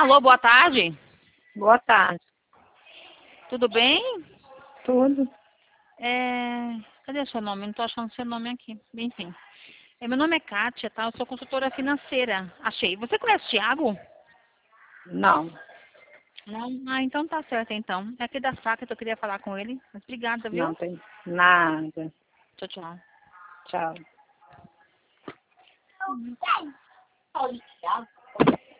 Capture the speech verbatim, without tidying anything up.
Alô, boa tarde. Boa tarde. Tudo bem? Tudo. É... Cadê o seu nome? Não estou achando seu nome aqui. Enfim. É, meu nome é Kátia, tá? Eu sou consultora financeira. Achei. Você conhece o Thiago? Não. Não? Ah, então tá certo, então. É aqui da faca que eu queria falar com ele. Mas obrigada, Não viu? tem nada. Tchau, tchau. Tchau.